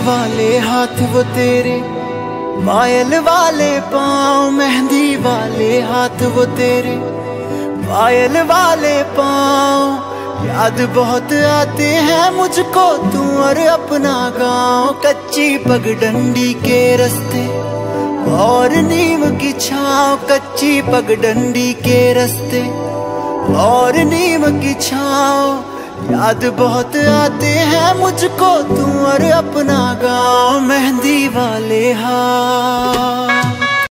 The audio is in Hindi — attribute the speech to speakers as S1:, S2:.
S1: वाले हाथ वो तेरे, पायल वाले पाँव, मेहंदी वाले हाथ वो तेरे, पायल वाले पाँव। याद बहुत आते हैं मुझको तू और अपना गाँव। कच्ची पगडंडी के रास्ते और नीम की छाँव, कच्ची पगडंडी के रास्ते और नीम की छाँव। याद बहुत आते हैं मुझको तू और अपना गाँव, मेहंदी वाले हाथ।